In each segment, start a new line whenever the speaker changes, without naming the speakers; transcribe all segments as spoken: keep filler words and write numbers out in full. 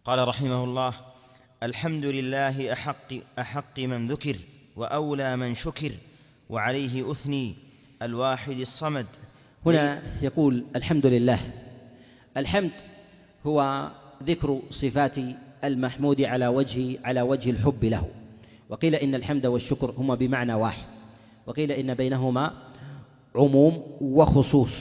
قال رحمه الله: الحمد لله أحق, أحق من ذكر وأولى من شكر وعليه أثني الواحد الصمد.
هنا يقول الحمد لله. الحمد هو ذكر صفات المحمود على وجه على وجه الحب له، وقيل إن الحمد والشكر هما بمعنى واحد، وقيل إن بينهما عموم وخصوص.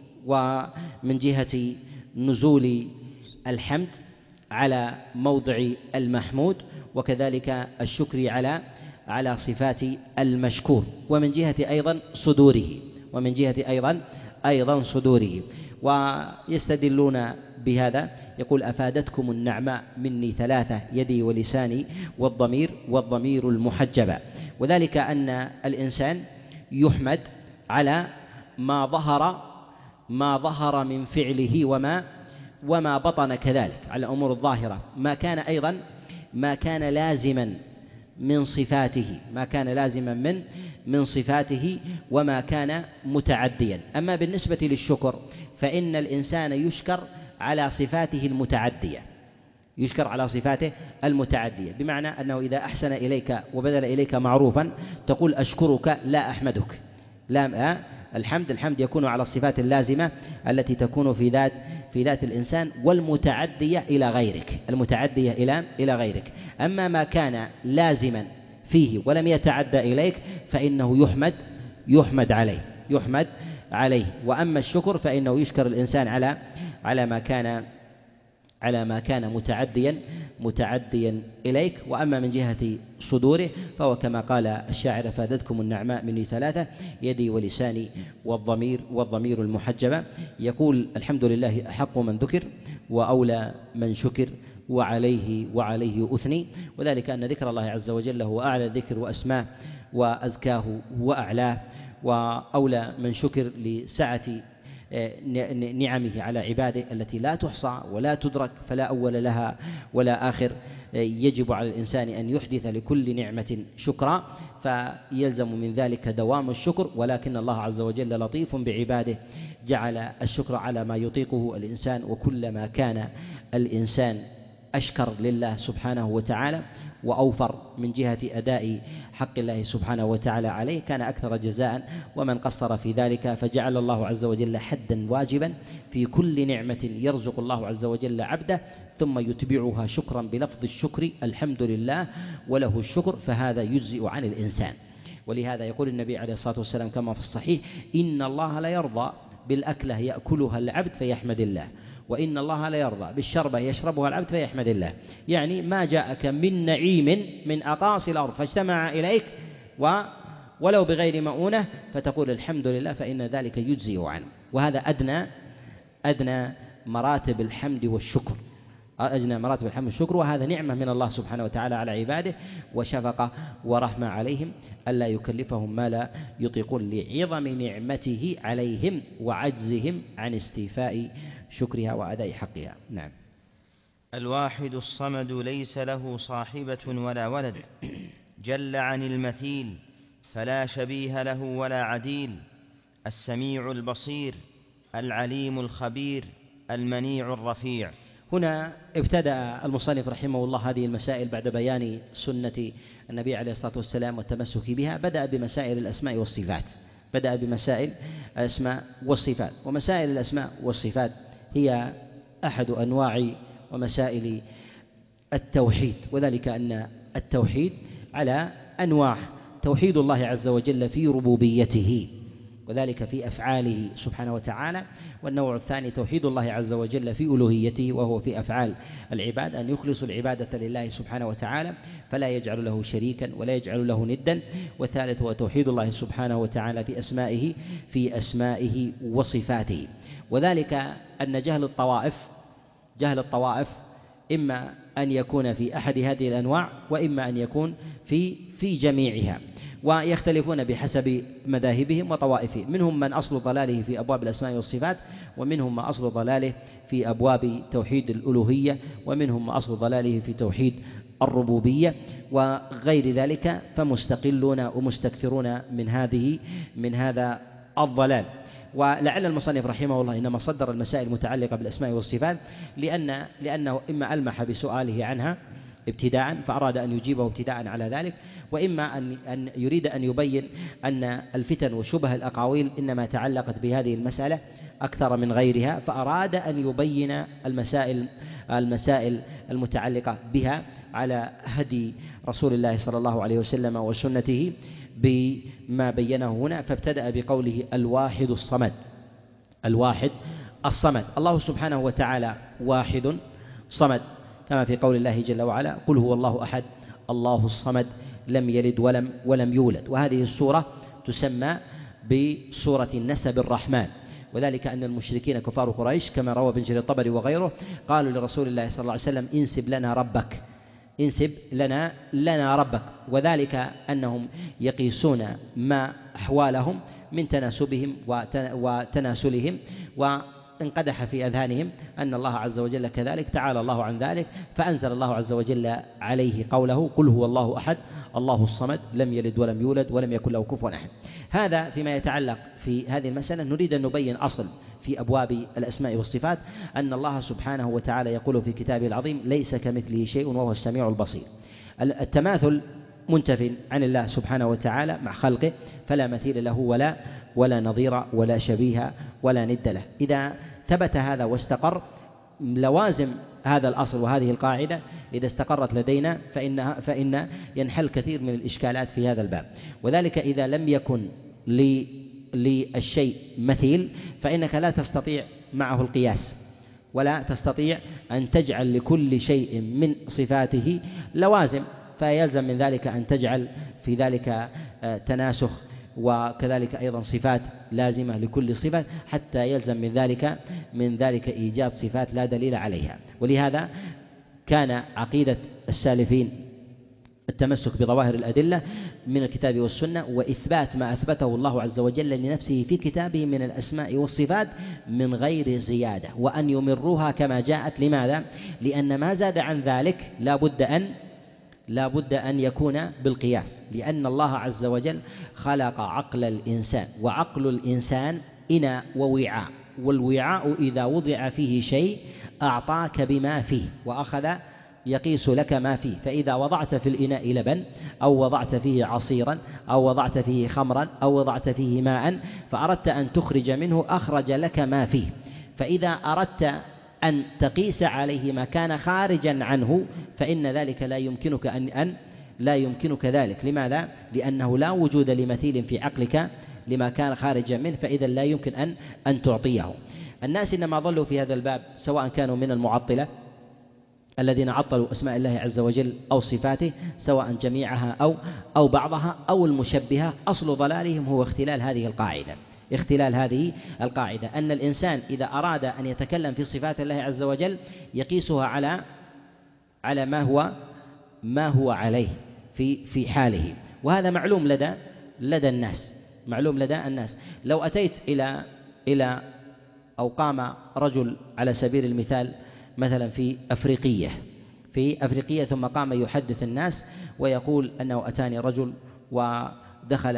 ومن جهة نزول الحمد على موضع المحمود، وكذلك الشكر على على صفات المشكور، ومن جهة أيضا صدوره ومن جهة أيضا أيضا صدوره. ويستدلون بهذا، يقول: أفادتكم النعماء مني ثلاثة: يدي ولساني والضمير والضمير المحجبة. وذلك أن الإنسان يحمد على ما ظهر ما ظهر من فعله وما وما بطن كذلك، على الأمور الظاهرة، ما كان أيضا ما كان لازما من صفاته ما كان لازما من من صفاته وما كان متعديا. أما بالنسبة للشكر فإن الإنسان يشكر على صفاته المتعدية يشكر على صفاته المتعدية بمعنى أنه إذا أحسن إليك وبذل إليك معروفا تقول: أشكرك لا أحمدك. لا، الحمد الحمد يكون على الصفات اللازمة التي تكون في ذات في ذات الإنسان والمتعدية إلى غيرك المتعدية إلى إلى غيرك. أما ما كان لازما فيه ولم يتعدى إليك فإنه يحمد يحمد عليه يحمد عليه. وأما الشكر فإنه يشكر الإنسان على على ما كان على ما كان متعديا متعديا إليك. وأما من جهة صدوره فهو كما قال الشاعر: فادتكم النعماء مني ثلاثة: يدي ولساني والضمير والضمير المحجبة. يقول: الحمد لله أحق من ذكر وأولى من شكر وعليه وعليه أثني. وذلك أن ذكر الله عز وجل هو أعلى الذكر وأسماه وأزكاه وأعلاه، وأولى من شكر لسعة نعمه على عباده التي لا تحصى ولا تدرك، فلا أول لها ولا آخر. يجب على الإنسان أن يحدث لكل نعمة شكرا، فيلزم من ذلك دوام الشكر. ولكن الله عز وجل لطيف بعباده، جعل الشكر على ما يطيقه الإنسان، وكلما كان الإنسان أشكر لله سبحانه وتعالى وأوفر من جهة أداء حق الله سبحانه وتعالى عليه كان أكثر جزاء. ومن قصر في ذلك فجعل الله عز وجل حدا واجبا في كل نعمة يرزق الله عز وجل عبده ثم يتبعها شكرا بلفظ الشكر: الحمد لله وله الشكر، فهذا يجزئ عن الإنسان. ولهذا يقول النبي عليه الصلاة والسلام كما في الصحيح: إن الله لا يرضى بالأكلة يأكلها العبد فيحمد الله، وإن الله لا يرضى بالشربة يشربها العبد فيحمد الله. يعني ما جاءك من نعيم من أقاصي الأرض فاجتمع إليك و ولو بغير مؤونة فتقول الحمد لله، فإن ذلك يجزئ عنه. وهذا أدنى أدنى مراتب الحمد والشكر أدنى مراتب الحمد والشكر وهذا نعمة من الله سبحانه وتعالى على عباده، وشفقة ورحمة عليهم ألا يكلفهم ما لا يطيقون لعظم نعمته عليهم وعجزهم عن استيفاء شكرها وأداء حقها. نعم.
الواحد الصمد ليس له صاحبة ولا ولد، جل عن المثيل فلا شبيه له ولا عديل، السميع البصير العليم الخبير المنيع الرفيع.
هنا ابتدأ المصنف رحمه الله هذه المسائل بعد بيان سنة النبي عليه الصلاة والسلام والتمسك بها. بدأ بمسائل الأسماء والصفات بدأ بمسائل الأسماء والصفات ومسائل الأسماء والصفات هي أحد أنواع ومسائل التوحيد، وذلك أن التوحيد على أنواع: توحيد الله عز وجل في ربوبيته وذلك في أفعاله سبحانه وتعالى، والنوع الثاني توحيد الله عز وجل في ألوهيته وهو في أفعال العباد، أن يخلص العبادة لله سبحانه وتعالى فلا يجعل له شريكا ولا يجعل له ندا. والثالث هو توحيد الله سبحانه وتعالى في أسمائه في أسمائه وصفاته. وذلك أن جهل الطوائف جهل الطوائف إما أن يكون في أحد هذه الأنواع وإما أن يكون في في جميعها، ويختلفون بحسب مذاهبهم وطوائفهم. منهم من أصل ضلاله في أبواب الأسماء والصفات، ومنهم ما أصل ضلاله في أبواب توحيد الألوهية، ومنهم ما أصل ضلاله في توحيد الربوبية وغير ذلك، فمستقلون ومستكثرون من هذه من هذا الضلال. ولعل المصنف رحمه الله إنما صدر المسائل المتعلقة بالأسماء والصفات لأن لأنه إما ألمح بسؤاله عنها ابتداء فأراد أن يجيبه ابتداء على ذلك، وإما أن أن يريد أن يبين أن الفتن وشبه الأقاويل إنما تعلقت بهذه المسألة أكثر من غيرها، فأراد أن يبين المسائل المسائل المتعلقة بها على هدي رسول الله صلى الله عليه وسلم وسنته بما بينه هنا. فابتدأ بقوله الواحد الصمد. الواحد الصمد، الله سبحانه وتعالى واحد صمد، كما في قول الله جل وعلا قل هو الله أحد الله الصمد لم يلد ولم ولم يولد. وهذه السورة تسمى بسورة النسب الرحمن، وذلك أن المشركين كفار قريش كما روى ابن جرير الطبري وغيره قالوا لرسول الله صلى الله عليه وسلم انسب لنا ربك انسب لنا لنا ربك، وذلك أنهم يقيسون ما أحوالهم من تناسبهم وتناسلهم، وانقدح في أذهانهم أن الله عز وجل كذلك، تعالى الله عن ذلك، فأنزل الله عز وجل عليه قوله قل هو الله أحد الله الصمد لم يلد ولم يولد ولم يكن له كفوا أحد. هذا فيما يتعلق في هذه المسألة. نريد أن نبين أصل في أبواب الأسماء والصفات أن الله سبحانه وتعالى يقول في كتابه العظيم ليس كمثله شيء وهو السميع البصير. التماثل منتف عن الله سبحانه وتعالى مع خلقه، فلا مثيل له ولا ولا نظير ولا شبيه ولا ند له. إذا ثبت هذا واستقر لوازم هذا الأصل وهذه القاعدة إذا استقرت لدينا فإنها فإن ينحل كثير من الإشكالات في هذا الباب، وذلك إذا لم يكن للشيء مثيل فإنك لا تستطيع معه القياس، ولا تستطيع أن تجعل لكل شيء من صفاته لوازم، فيلزم من ذلك أن تجعل في ذلك تناسخ، وكذلك أيضا صفات لازمة لكل صفة حتى يلزم من ذلك من ذلك إيجاد صفات لا دليل عليها. ولهذا كان عقيدة السالفين التمسك بظواهر الأدلة من الكتاب والسنة، وإثبات ما أثبته الله عز وجل لنفسه في كتابه من الأسماء والصفات من غير زيادة، وأن يمروها كما جاءت. لماذا؟ لأن ما زاد عن ذلك لا بد أن لا بد أن يكون بالقياس، لأن الله عز وجل خلق عقل الإنسان، وعقل الإنسان إناء ووعاء، والوعاء إذا وضع فيه شيء أعطاك بما فيه وأخذ يقيس لك ما فيه. فإذا وضعت في الإناء لبن أو وضعت فيه عصيرا أو وضعت فيه خمرا أو وضعت فيه ماء فأردت أن تخرج منه أخرج لك ما فيه. فإذا أردت أن تقيس عليه ما كان خارجا عنه فإن ذلك لا يمكنك أن, أن لا يمكنك ذلك. لماذا؟ لأنه لا وجود لمثيل في عقلك لما كان خارجا منه، فإذا لا يمكن أن أن تعطيه. الناس إنما ضلوا في هذا الباب سواء كانوا من المعطلة الذين عطلوا أسماء الله عز وجل أو صفاته سواء جميعها أو أو بعضها أو المشبهة. أصل ضلالهم هو اختلال هذه القاعدة اختلال هذه القاعدة أن الإنسان إذا أراد أن يتكلم في صفات الله عز وجل يقيسها على على ما هو ما هو عليه في في حاله، وهذا معلوم لدى لدى الناس معلوم لدى الناس. لو أتيت إلى إلى أو قام رجل على سبيل المثال مثلا في أفريقية في أفريقية ثم قام يحدث الناس ويقول أنه أتاني رجل ودخل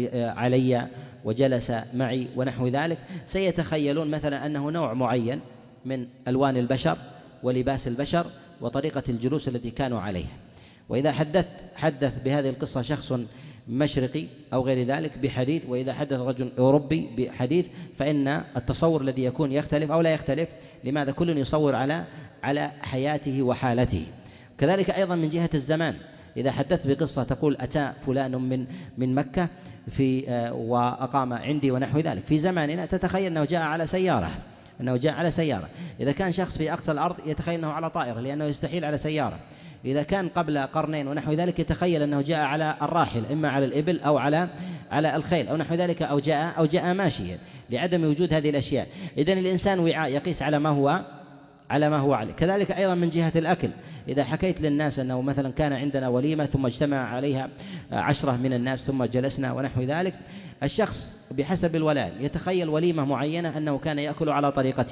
علي وجلس معي ونحو ذلك، سيتخيلون مثلا أنه نوع معين من ألوان البشر ولباس البشر وطريقة الجلوس التي كانوا عليها. وإذا حدث حدث بهذه القصة شخص مشرقي أو غير ذلك بحديث، وإذا حدث رجل أوروبي بحديث، فإن التصور الذي يكون يختلف أو لا يختلف. لماذا؟ كل يصور على على حياته وحالته. كذلك أيضا من جهة الزمان، إذا حدثت بقصة تقول أتى فلان من من مكة في وأقام عندي ونحو ذلك، في زماننا تتخيل أنه جاء على سيارة أنه جاء على سيارة. إذا كان شخص في أقصى الأرض يتخيل أنه على طائرة لأنه يستحيل على سيارة. إذا كان قبل قرنين ونحو ذلك يتخيل أنه جاء على الراحل، إما على الإبل أو على على الخيل أو نحو ذلك، أو جاء أو جاء ماشيا لعدم وجود هذه الأشياء. إذن الإنسان وعاء يقيس على ما هو على ما هو عليه. كذلك أيضا من جهة الأكل، إذا حكيت للناس أنه مثلا كان عندنا وليمة ثم اجتمع عليها عشرة من الناس ثم جلسنا ونحو ذلك، الشخص بحسب الولاء يتخيل وليمة معينة أنه كان يأكل على طريقته،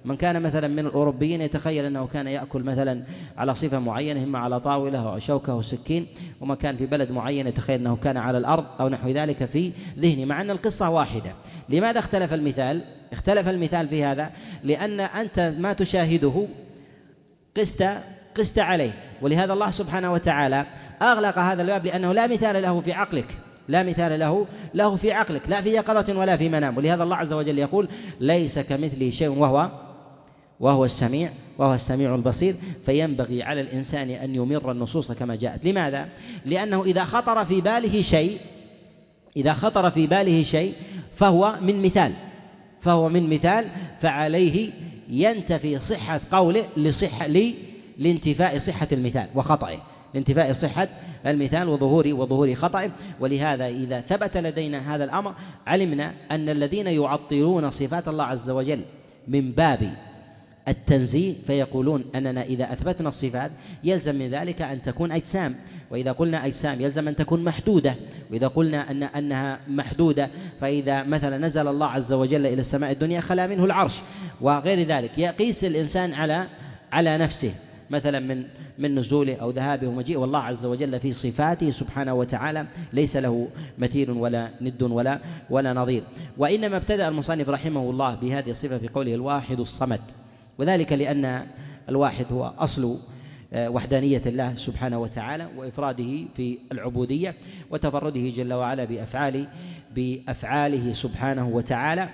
من كان مثلا من الأوروبيين يتخيل أنه كان يأكل مثلا على صفة معينة، إما على طاولة أو شوكة أو سكين، وما كان في بلد معين يتخيل أنه كان على الأرض أو نحو ذلك في ذهنه، مع أن القصة واحدة. لماذا اختلف المثال؟ اختلف المثال في هذا لأن أنت ما تشاهده قست قست عليه، ولهذا الله سبحانه وتعالى أغلق هذا الباب لأنه لا مثال له في عقلك، لا مثال له له في عقلك، لا في يقظة ولا في منام. ولهذا الله عز وجل يقول ليس كمثله شيء وهو وهو السميع وهو السميع البصير. فينبغي على الإنسان أن يمر النصوص كما جاءت. لماذا؟ لأنه إذا خطر في باله شيء إذا خطر في باله شيء فهو من مثال فهو من مثال فعليه ينتفي صحة قوله لصحة لي لانتفاء صحة المثال وخطئه، لانتفاء صحة المثال وظهور وظهور خطئه. ولهذا إذا ثبت لدينا هذا الأمر علمنا أن الذين يعطلون صفات الله عز وجل من باب التنزيه فيقولون أننا إذا أثبتنا الصفات يلزم من ذلك أن تكون أجسام، وإذا قلنا أجسام يلزم أن تكون محدودة، وإذا قلنا أن أنها محدودة فإذا مثلا نزل الله عز وجل إلى السماء الدنيا خلا منه العرش وغير ذلك. يقيس الإنسان على على نفسه مثلا من من نزوله أو ذهابه ومجيئه، والله عز وجل في صفاته سبحانه وتعالى ليس له مثيل ولا ند ولا ولا نظير. وإنما ابتدأ المصنف رحمه الله بهذه الصفة في قوله الواحد الصمد، وذلك لأن الواحد هو أصل وحدانية الله سبحانه وتعالى وإفراده في العبودية وتفرده جل وعلا بأفعاله بأفعاله سبحانه وتعالى.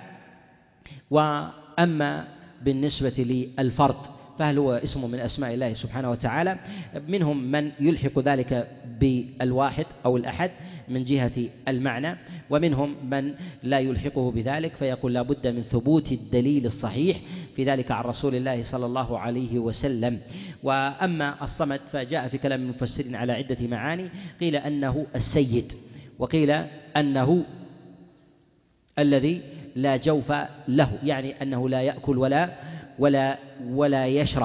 وأما بالنسبة للفرد فهل هو اسم من أسماء الله سبحانه وتعالى؟ منهم من يلحق ذلك بالواحد أو الأحد من جهة المعنى، ومنهم من لا يلحقه بذلك فيقول لا بد من ثبوت الدليل الصحيح في ذلك عن رسول الله صلى الله عليه وسلم. وأما الصمد فجاء في كلام المفسرين على عدة معاني، قيل أنه السيد، وقيل أنه الذي لا جوف له، يعني أنه لا يأكل ولا ولا ولا يشرب.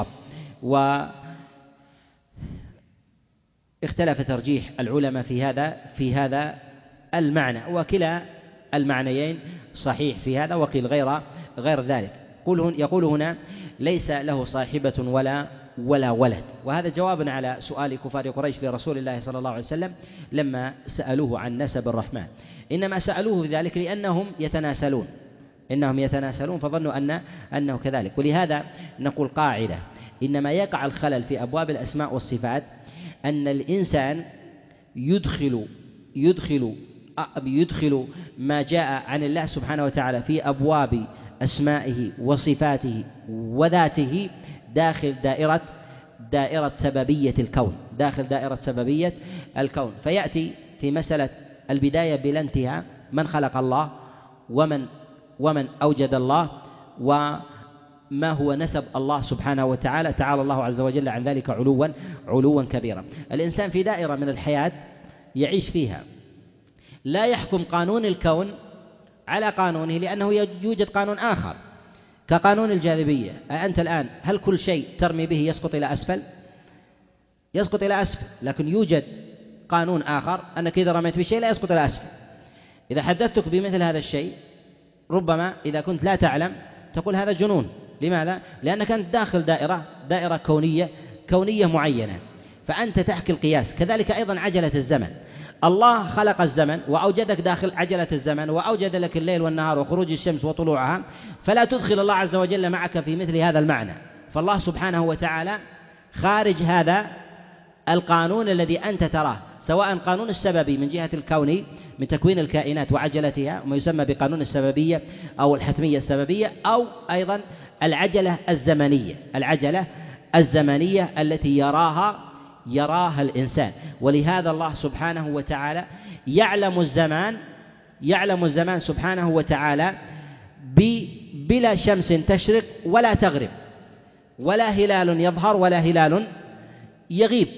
واختلف ترجيح العلماء في هذا في هذا المعنى، وكلا المعنيين صحيح في هذا، وقيل غير غير ذلك. يقول هنا ليس له صاحبة ولا ولا ولد، وهذا جواب على سؤال كفار قريش لرسول الله صلى الله عليه وسلم لما سألوه عن نسب الرحمن. إنما سألوه بذلك لأنهم يتناسلون إنهم يتناسلون فظنوا أن أنه كذلك. ولهذا نقول قاعدة: إنما يقع الخلل في أبواب الأسماء والصفات أن الإنسان يدخل يدخل يدخل ما جاء عن الله سبحانه وتعالى في أبواب أسمائه وصفاته وذاته داخل دائرة دائرة سببية الكون داخل دائرة سببية الكون فيأتي في مسألة البداية بلا انتهاء من خلق الله ومن ومن أوجد الله وما هو نسب الله سبحانه وتعالى. تعالى الله عز وجل عن ذلك علوا علوا كبيرا. الإنسان في دائرة من الحياة يعيش فيها، لا يحكم قانون الكون على قانونه لأنه يوجد قانون آخر كقانون الجاذبية. أنت الآن هل كل شيء ترمي به يسقط إلى أسفل؟ يسقط إلى أسفل، لكن يوجد قانون آخر أنك إذا رميت بشيء لا يسقط إلى أسفل. إذا حدثتك بمثل هذا الشيء ربما إذا كنت لا تعلم تقول هذا جنون. لماذا؟ لأنك أنت داخل دائرة دائرة كونية كونية معينة، فأنت تحكي القياس. كذلك أيضا عجلة الزمن، الله خلق الزمن وأوجدك داخل عجلة الزمن وأوجد لك الليل والنهار وخروج الشمس وطلوعها، فلا تدخل الله عز وجل معك في مثل هذا المعنى. فالله سبحانه وتعالى خارج هذا القانون الذي أنت تراه، سواء قانون السببي من جهة الكون من تكوين الكائنات وعجلتها وما يسمى بقانون السببية أو الحتمية السببية، أو أيضا العجلة الزمنية العجلة الزمنية التي يراها يراها الإنسان. ولهذا الله سبحانه وتعالى يعلم الزمان يعلم الزمان سبحانه وتعالى بلا شمس تشرق ولا تغرب، ولا هلال يظهر ولا هلال يغيب،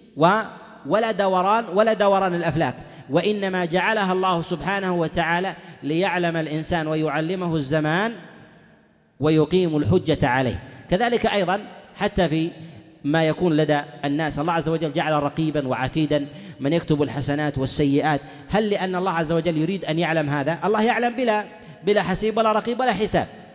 ولا دوران ولا دوران الأفلاك، وإنما جعلها الله سبحانه وتعالى ليعلم الإنسان ويعلمه الزمان ويقيم الحجة عليه. كذلك أيضا حتى في ما يكون لدى الناس الله عز وجل جعل رقيبا وعتيدا من يكتب الحسنات والسيئات. هل لأن الله عز وجل يريد أن يعلم هذا؟ الله يعلم بلا بلا حسيب ولا رقيب ولا حساب.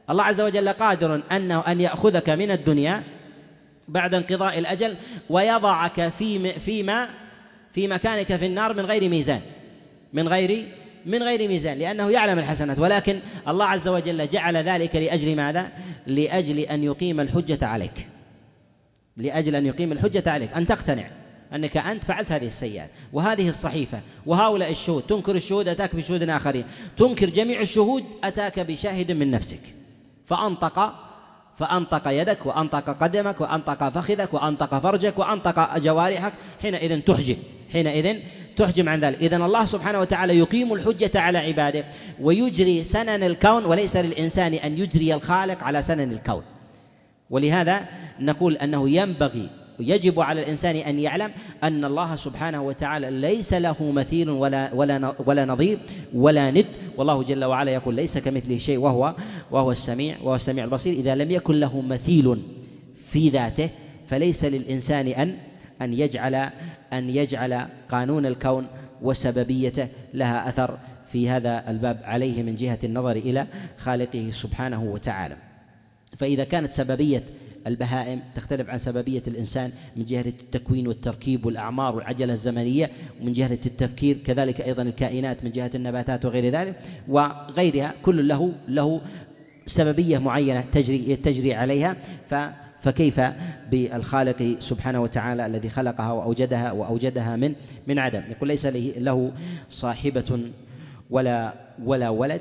الله عز وجل قادر أنه أن يأخذك من الدنيا بعد انقضاء الأجل ويضعك في فيما في مكانك في النار من غير ميزان من غير من غير ميزان لأنه يعلم الحسنات، ولكن الله عز وجل جعل ذلك لأجل ماذا؟ لأجل أن يقيم الحجة عليك، لأجل أن يقيم الحجة عليك، أن تقتنع أنك أنت فعلت هذه السيئات وهذه الصحيفة وهؤلاء الشهود، تنكر الشهود أتاك بشهود آخرين، تنكر جميع الشهود أتاك بشاهد من نفسك، فأنطق فأنطق يدك وأنطق قدمك وأنطق فخذك وأنطق فرجك وأنطق جوارحك، حينئذ تحجب حينئذ تحجم عن ذلك. إذن الله سبحانه وتعالى يقيم الحجة على عباده ويجري سنن الكون، وليس للإنسان أن يجري الخالق على سنن الكون. ولهذا نقول أنه ينبغي يجب على الإنسان أن يعلم أن الله سبحانه وتعالى ليس له مثيل ولا ولا ولا نظير ولا ند، والله جل وعلا يقول ليس كمثله شيء وهو وهو السميع وهو السميع البصير. إذا لم يكن له مثيل في ذاته فليس للإنسان أن أن يجعل أن يجعل قانون الكون وسببيته لها أثر في هذا الباب عليه من جهة النظر إلى خالقه سبحانه وتعالى. فإذا كانت سببية البهائم تختلف عن سببية الإنسان من جهة التكوين والتركيب والأعمار والعجلة الزمنية، ومن جهة التفكير كذلك أيضا الكائنات من جهة النباتات وغير ذلك وغيرها، كل له له سببية معينة تجري تجري عليها، فكيف بالخالق سبحانه وتعالى الذي خلقها وأوجدها وأوجدها من من عدم. يقول ليس له صاحبة ولا ولا ولد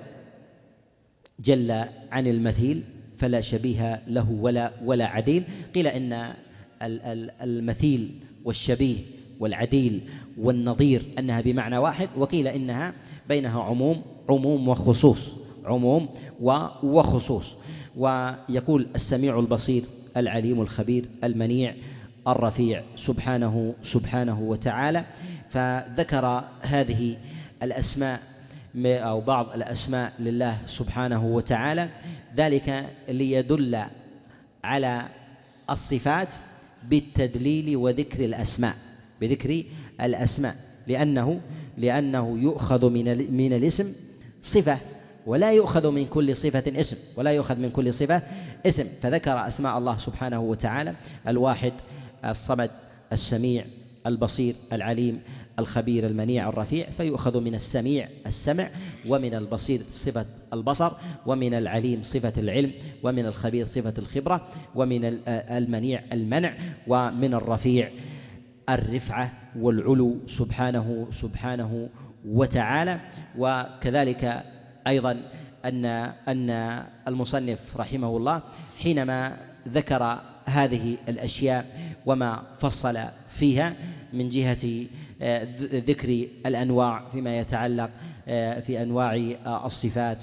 جل عن المثيل فلا شبيه له ولا ولا عديل. قيل إن المثيل والشبيه والعديل والنظير أنها بمعنى واحد، وقيل إنها بينها عموم عموم وخصوص عموم وخصوص. ويقول السميع البصير العليم الخبير المنيع الرفيع سبحانه سبحانه وتعالى. فذكر هذه الأسماء أو بعض الأسماء لله سبحانه وتعالى، ذلك ليدل على الصفات بالتدليل وذكر الأسماء بذكر الأسماء لأنه لأنه يؤخذ من من الاسم صفة ولا يؤخذ من كل صفة اسم ولا يؤخذ من كل صفة اسم. فذكر أسماء الله سبحانه وتعالى الواحد الصمد السميع البصير العليم الخبير المنيع الرفيع، فيؤخذ من السميع السمع، ومن البصير صفة البصر، ومن العليم صفة العلم، ومن الخبير صفة الخبرة، ومن المنيع المنع، ومن الرفيع الرفعة والعلو سبحانه سبحانه وتعالى. وكذلك أيضا أن أن المصنف رحمه الله حينما ذكر هذه الأشياء وما فصل فيها من جهة ذكر الأنواع فيما يتعلق في أنواع الصفات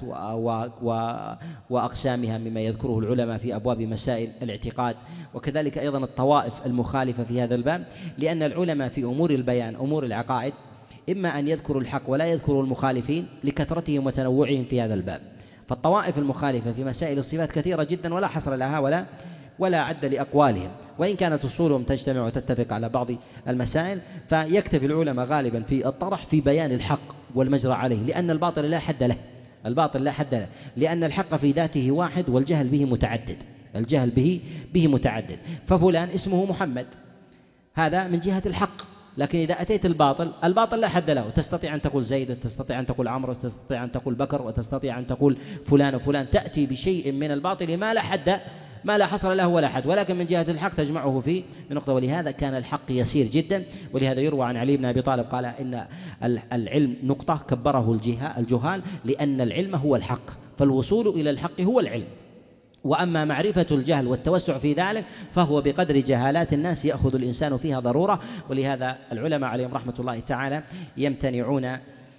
وأقسامها مما يذكره العلماء في أبواب مسائل الاعتقاد، وكذلك أيضا الطوائف المخالفة في هذا الباب، لأن العلماء في أمور البيان أمور العقائد إما أن يذكروا الحق ولا يذكروا المخالفين لكثرتهم وتنوعهم في هذا الباب. فالطوائف المخالفة في مسائل الصفات كثيرة جدا ولا حصر لها ولا ولا عد لأقوالهم، وإن كانت أصولهم تجتمع وتتفق على بعض المسائل، فيكتفي العلماء غالبا في الطرح في بيان الحق والمجرى عليه، لأن الباطل لا حد له الباطل لا حد له لأن الحق في ذاته واحد والجهل به متعدد الجهل به به متعدد. ففلان اسمه محمد هذا من جهة الحق، لكن إذا أتيت الباطل الباطل لا حد له، تستطيع أن تقول زيد وتستطيع أن تقول عمرو وتستطيع أن تقول بكر وتستطيع أن تقول فلان وفلان، تأتي بشيء من الباطل ما لا حد ما لا حصر له ولا حد، ولكن من جهة الحق تجمعه في نقطة. ولهذا كان الحق يسير جدا، ولهذا يروى عن علي بن أبي طالب قال إن العلم نقطة كبره الجهال لأن العلم هو الحق، فالوصول إلى الحق هو العلم، وأما معرفة الجهل والتوسع في ذلك فهو بقدر جهالات الناس يأخذ الإنسان فيها ضرورة. ولهذا العلماء عليهم رحمة الله تعالى يمتنعون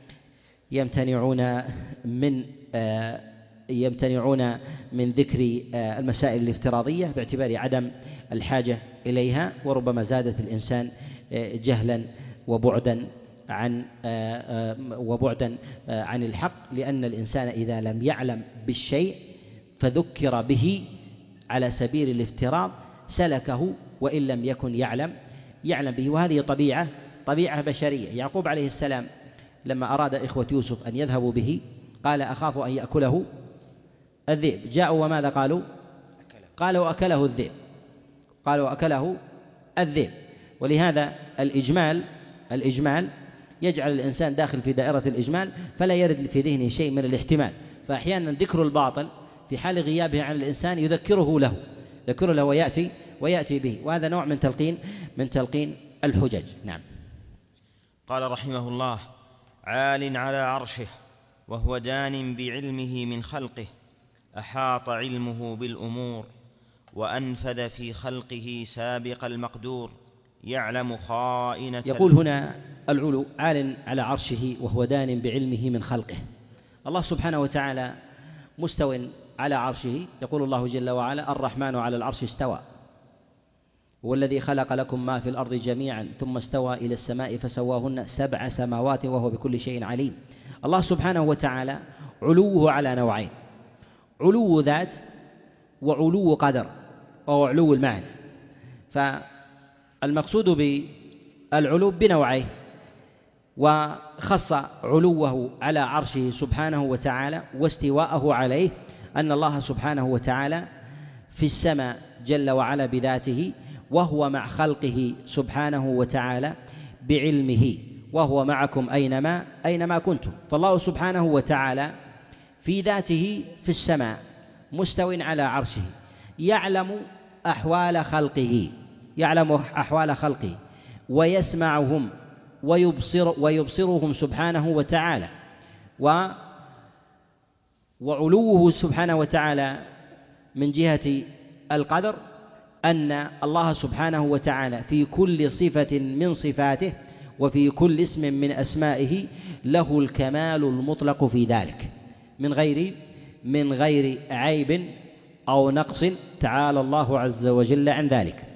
يمتنعون من آه يمتنعون من ذكر المسائل الافتراضية باعتبار عدم الحاجة إليها، وربما زادت الإنسان جهلا وبعدا عن وبعدا عن الحق، لأن الإنسان إذا لم يعلم بالشيء فذكر به على سبيل الافتراض سلكه وإن لم يكن يعلم يعلم به. وهذه طبيعة طبيعة بشرية. يعقوب عليه السلام لما أراد إخوة يوسف أن يذهبوا به قال أخاف أن يأكله الذئب، جاءوا وماذا قالوا؟ قالوا أكله الذئب، قالوا أكله الذئب. ولهذا الإجمال الإجمال يجعل الإنسان داخل في دائرة الإجمال، فلا يرد في ذهنه شيء من الاحتمال. فأحيانا ذكر الباطل في حال غيابه عن الإنسان يذكره له يذكره له ويأتي ويأتي به، وهذا نوع من تلقين من تلقين الحجج. نعم.
قال رحمه الله: عال على عرشه وهو دان بعلمه من خلقه، أحاط علمه بالأمور وأنفذ في خلقه سابق المقدور، يعلم خائنة.
يقول هنا العلو عال على عرشه وهو دان بعلمه من خلقه. الله سبحانه وتعالى مستو على عرشه. يقول الله جل وعلا: الرحمن على العرش استوى، والذي خلق لكم ما في الأرض جميعا ثم استوى إلى السماء فسواهن سبع سماوات وهو بكل شيء عليم. الله سبحانه وتعالى علوه على نوعين: علو ذات وعلو قدر، وهو علو المعنى. فالمقصود بالعلو بنوعيه، وخص علوه على عرشه سبحانه وتعالى واستواءه عليه أن الله سبحانه وتعالى في السماء جل وعلا بذاته، وهو مع خلقه سبحانه وتعالى بعلمه، وهو معكم أينما أينما كنتم. فالله سبحانه وتعالى في ذاته في السماء مستو على عرشه، يعلم أحوال خلقه يعلم أحوال خلقه ويسمعهم ويبصر ويبصرهم سبحانه وتعالى. و وعلوه سبحانه وتعالى من جهة القدر أن الله سبحانه وتعالى في كل صفة من صفاته وفي كل اسم من أسمائه له الكمال المطلق في ذلك، من غير من غير عيب أو نقص، تعالى الله عز وجل عن ذلك.